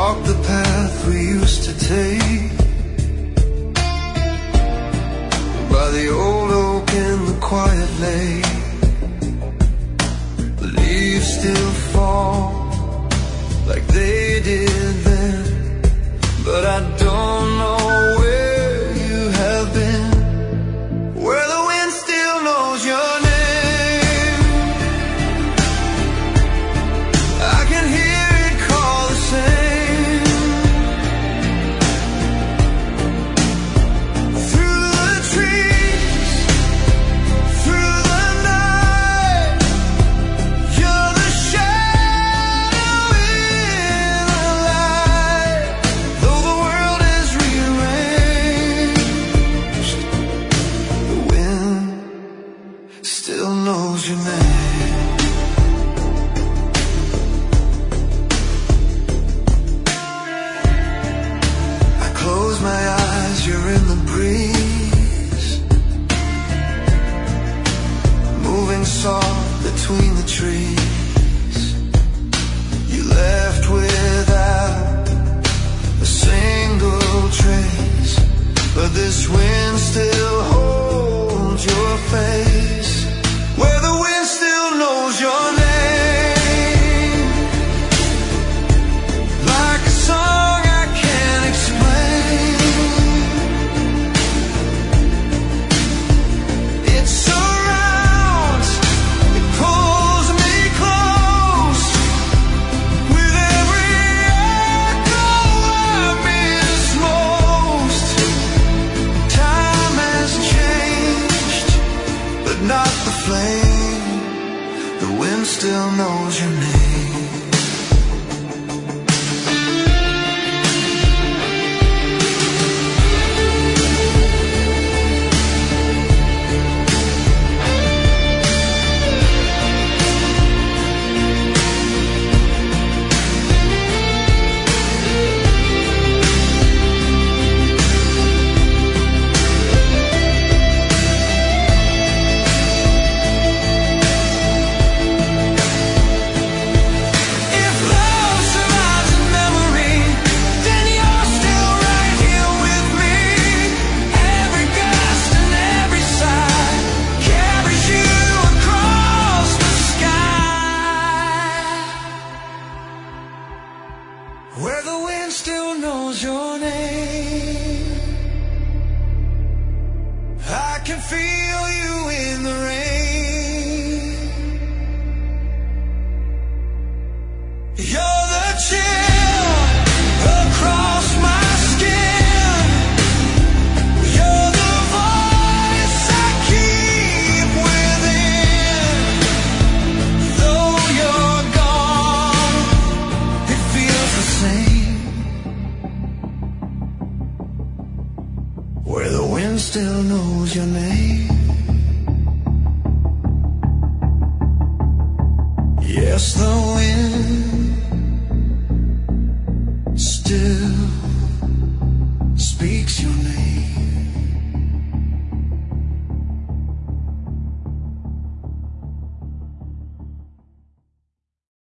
walk the path we used to take, by the old oak in the quiet lake. The leaves still fall like they did then, but I don't know where you have been, where the wind still knows your name. I can hear it call the same through the trees, through the night. You're the shadow in the light. Though the world is rearranged, the wind still knows your name. I close my eyes, you're in the breeze, moving soft between the trees. You left without a single trace, but this wind still holds your face, where the wind still knows your name. Like a song I can't explain, it surrounds, it pulls me close, with every echo I miss most. Time has changed, but not the flame. The wind still knows your name. If love survives in memory, then you're still right here with me. Every gust and every sigh carries you across the sky, where the wind still knows your name. I can feel you in the rain. You're the chill across my skin. You're the voice I keep within. Though you're gone, it feels the same, where the wind still knows your name. Yes, the wind